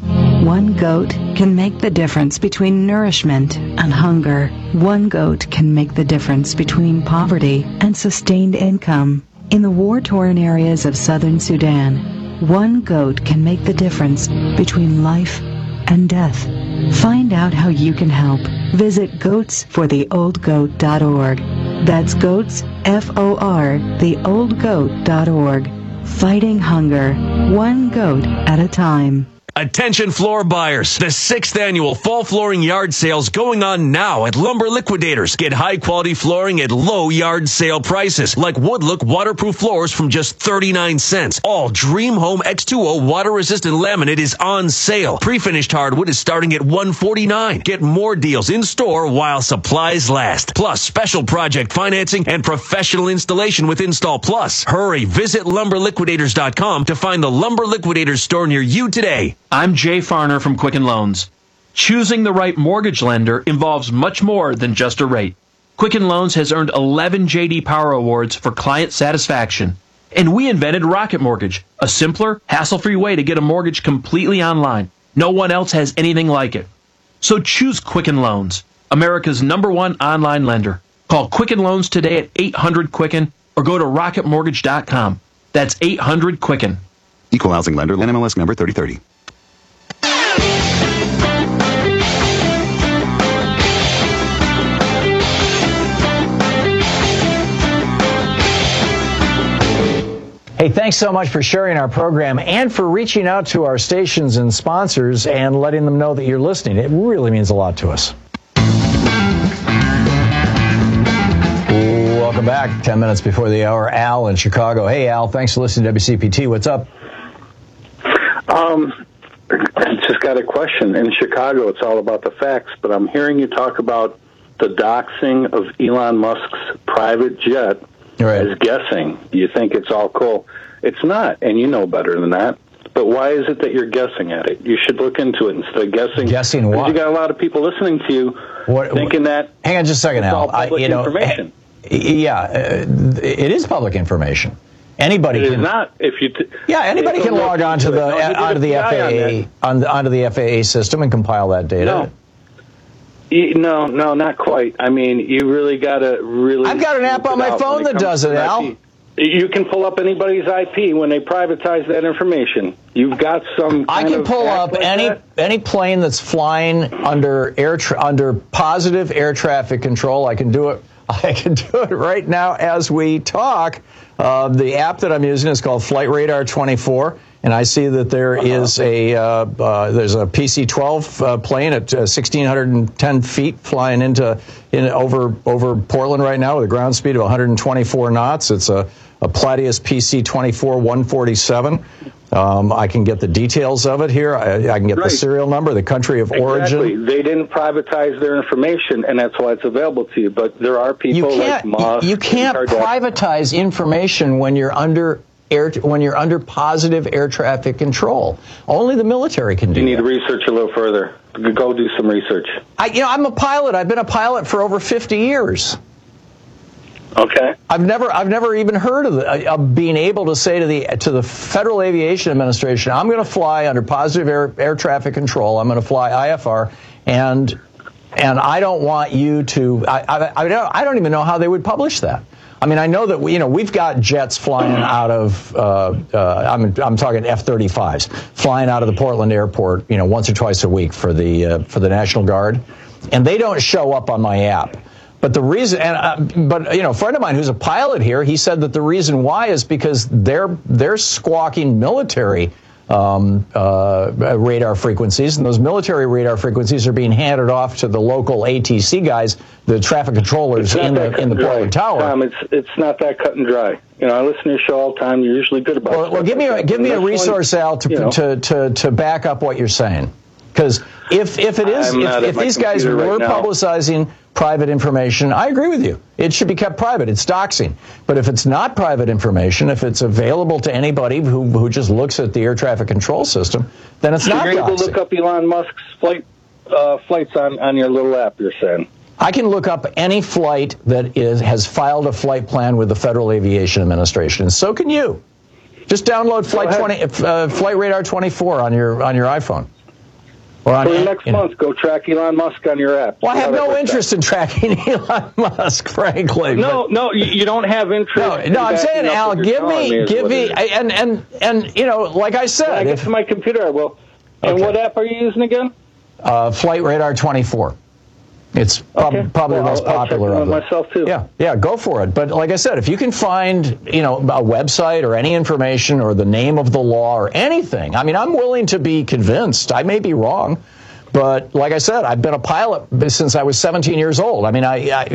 One goat can make the difference between nourishment and hunger. One goat can make the difference between poverty and sustained income. In the war-torn areas of southern Sudan, one goat can make the difference between life and death. Find out how you can help. Visit goatsfortheoldgoat.org. That's goats, F-O-R, theoldgoat.org. Fighting hunger, one goat at a time. Attention floor buyers. The 6th annual fall flooring yard sales going on now at Lumber Liquidators. Get high quality flooring at low yard sale prices like Woodlook waterproof floors from just 39 cents. All Dream Home X2O water resistant laminate is on sale. Pre-finished hardwood is starting at $149. Get more deals in store while supplies last. Plus special project financing and professional installation with Install Plus. Hurry, visit lumberliquidators.com to find the Lumber Liquidators store near you today. I'm Jay Farner from Quicken Loans. Choosing the right mortgage lender involves much more than just a rate. Quicken Loans has earned 11 J.D. Power Awards for client satisfaction. And we invented Rocket Mortgage, a simpler, hassle-free way to get a mortgage completely online. No one else has anything like it. So choose Quicken Loans, America's #1 online lender. Call Quicken Loans today at 800-QUICKEN or go to rocketmortgage.com. That's 800-QUICKEN. Equal housing lender, NMLS number 3030. Hey, thanks so much for sharing our program and for reaching out to our stations and sponsors and letting them know that you're listening. It really means a lot to us. Welcome back. 10 minutes before the hour. Al in Chicago. Hey, Al, thanks for listening to WCPT. What's up? I just got a question. In Chicago, it's all about the facts, but I'm hearing you talk about the doxing of Elon Musk's private jet as guessing. You think it's all cool. It's not, and you know better than that. But why is it that you're guessing at it? You should look into it instead of guessing. Guessing what? Because you got a lot of people listening to you thinking that. Hang on just a second, Al. All public information. It is public information. Anybody it can. Is not. If you. Anybody can log on to onto the FAA system and compile that data. No, not quite. I mean, you really got to really. I've got an app on my phone that does it, Al. You can pull up anybody's IP when they privatize that information. You've got some. I can pull up any plane that's flying under positive air traffic control. I can do it. I can do it right now as we talk. The app that I'm using is called Flight Radar 24, and I see that there is there's a PC-12 plane at 1,610 feet flying over Portland right now with a ground speed of 124 knots. It's a Plateus PC-24 147. I can get the details of it here. I can get the serial number, the country of origin. Exactly. They didn't privatize their information, and that's why it's available to you. But there are people like Musk. You can't privatize information when you're under positive air traffic control. Only the military can do that. You need to research a little further. Go do some research. I'm a pilot. I've been a pilot for over 50 years. Okay. I've never even heard of being able to say to the Federal Aviation Administration, I'm going to fly under positive air traffic control. I'm going to fly IFR, and I don't want you to. I don't even know how they would publish that. I mean, I know that we've got jets flying out of. I'm talking F-35s flying out of the Portland airport, once or twice a week for the National Guard, and they don't show up on my app. But the reason, a friend of mine who's a pilot here, he said that the reason why is because they're squawking military radar frequencies, and those military radar frequencies are being handed off to the local ATC guys, the traffic controllers in the Portland Tower. Tom, it's not that cut and dry. I listen to your show all the time. You're usually good about it. Well, give me a resource, Al, to back up what you're saying. Because if these guys were publicizing private information, I agree with you. It should be kept private. It's doxing. But if it's not private information, if it's available to anybody who just looks at the air traffic control system, then it's not doxing. You're able to look up Elon Musk's flights on your little app, you're saying? I can look up any flight that has filed a flight plan with the Federal Aviation Administration, and so can you. Just download Flight Radar 24 on your iPhone. Or for the next month, go track Elon Musk on your app. Well, I have no interest in tracking Elon Musk, frankly. No, you don't have interest. No, I'm saying, Al, give me, and you know, like I said, when I get to my computer, I will. And what app are you using again? Flight Radar 24. It's probably the most popular of them. Myself too. Yeah, go for it. But like I said, if you can find, you know, a website or any information or the name of the law or anything, I mean, I'm willing to be convinced. I may be wrong, but like I said, I've been a pilot since I was 17 years old. I mean,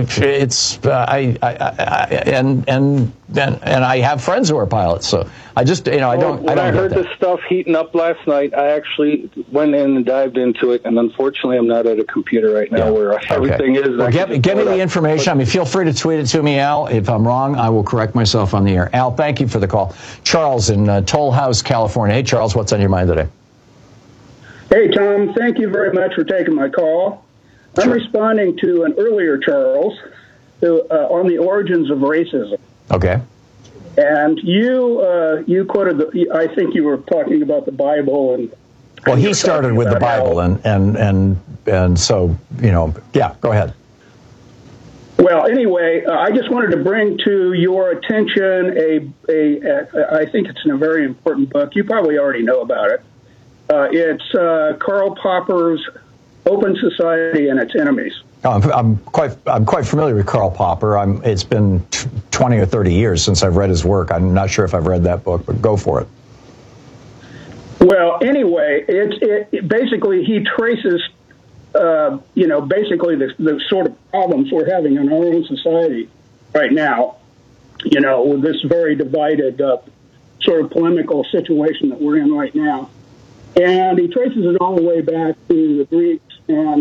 and I have friends who are pilots, so I just, you know, I don't. When I heard this stuff heating up last night, I actually went in and dived into it, and unfortunately, I'm not at a computer right now where everything is. Well, get me the information. I mean, feel free to tweet it to me, Al. If I'm wrong, I will correct myself on the air. Al, thank you for the call. Charles in Toll House, California. Hey, Charles, what's on your mind today? Hey, Tom, thank you very much for taking my call. Sure. I'm responding to an earlier Charles on the origins of racism. Okay. And you quoted I think you were talking about the Bible and. Well, he started with the Bible, and so, you know, yeah, go ahead. Well, anyway, I just wanted to bring to your attention I think it's in a very important book. You probably already know about it. It's Karl Popper's Open Society and Its Enemies. I'm quite familiar with Karl Popper. It's been 20 or 30 years since I've read his work. I'm not sure if I've read that book, but go for it. Well, anyway, it basically he traces, basically the sort of problems we're having in our own society right now. You know, with this very divided, sort of polemical situation that we're in right now. And he traces it all the way back to the Greeks and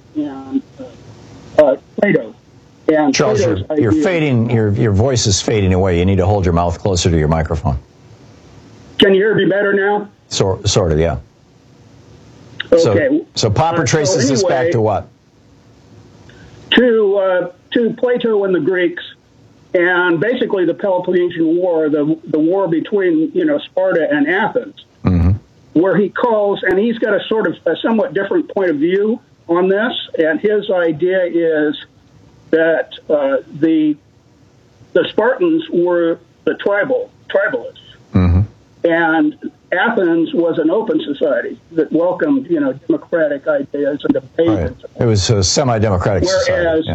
Plato. And Charles, you're fading. Your voice is fading away. You need to hold your mouth closer to your microphone. Can you hear me better now? Sort of, yeah. Okay. So Popper traces this back to what? To Plato and the Greeks, and basically the Peloponnesian War, the war between Sparta and Athens. Mm-hmm. Where he calls, and he's got a somewhat different point of view on this, and his idea is that the Spartans were the tribalists, mm-hmm. and Athens was an open society that welcomed democratic ideas and debate. Right. It was a semi-democratic society.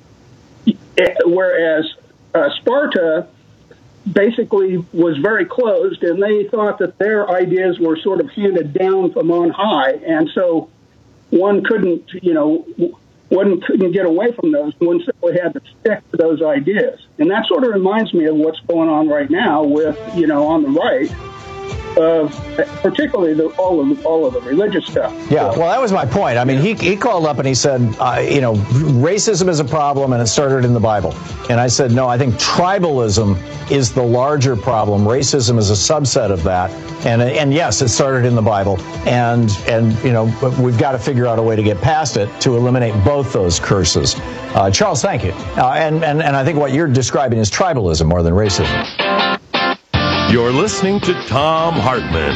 Whereas Sparta basically was very closed, and they thought that their ideas were sort of handed down from on high, and so one couldn't get away from those. One simply had to stick to those ideas, and that sort of reminds me of what's going on right now with on the right. Particularly all of the religious stuff. Yeah, well, that was my point. I mean, he called up and he said, racism is a problem and it started in the Bible. And I said, no, I think tribalism is the larger problem. Racism is a subset of that. And yes, it started in the Bible. And we've got to figure out a way to get past it to eliminate both those curses. Charles, thank you. And I think what you're describing is tribalism more than racism. You're listening to Thom Hartmann.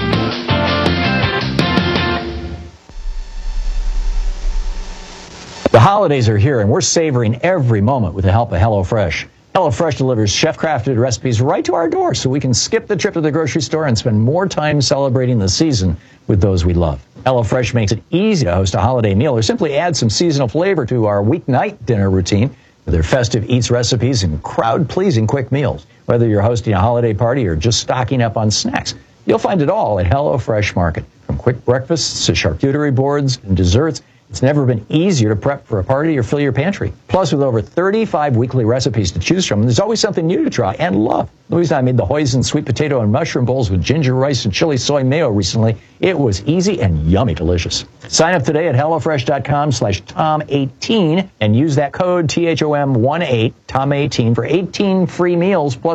The holidays are here, and we're savoring every moment with the help of HelloFresh. HelloFresh delivers chef-crafted recipes right to our door so we can skip the trip to the grocery store and spend more time celebrating the season with those we love. HelloFresh makes it easy to host a holiday meal or simply add some seasonal flavor to our weeknight dinner routine with their festive eats recipes and crowd-pleasing quick meals. Whether you're hosting a holiday party or just stocking up on snacks, you'll find it all at HelloFresh Market. From quick breakfasts to charcuterie boards and desserts, it's never been easier to prep for a party or fill your pantry. Plus, with over 35 weekly recipes to choose from, there's always something new to try and love. Louise and I made the hoisin sweet potato and mushroom bowls with ginger rice and chili soy mayo recently. It was easy and yummy delicious. Sign up today at HelloFresh.com/Tom18 and use that code THOM18, Tom18, for 18 free meals plus.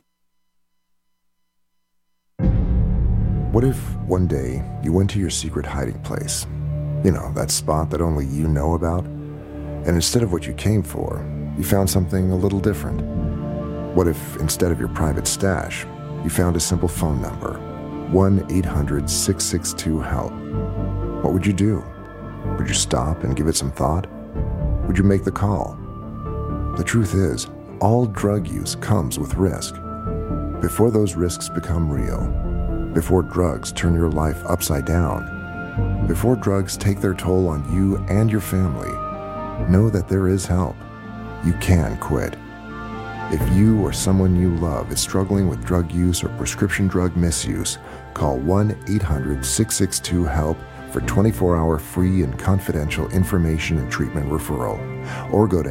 What if one day you went to your secret hiding place? You know, that spot that only you know about? And instead of what you came for, you found something a little different. What if instead of your private stash, you found a simple phone number, 1-800-662-HELP? What would you do? Would you stop and give it some thought? Would you make the call? The truth is, all drug use comes with risk. Before those risks become real, before drugs turn your life upside down, before drugs take their toll on you and your family, know that there is help. You can quit. If you or someone you love is struggling with drug use or prescription drug misuse, call 1-800-662-HELP for 24-hour free and confidential information and treatment referral, or go to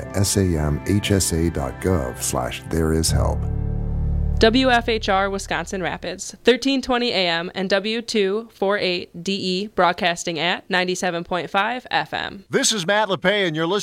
samhsa.gov/thereishelp. WFHR Wisconsin Rapids, 1320 AM and W248DE, broadcasting at 97.5 FM. This is Matt LePay, and you're listening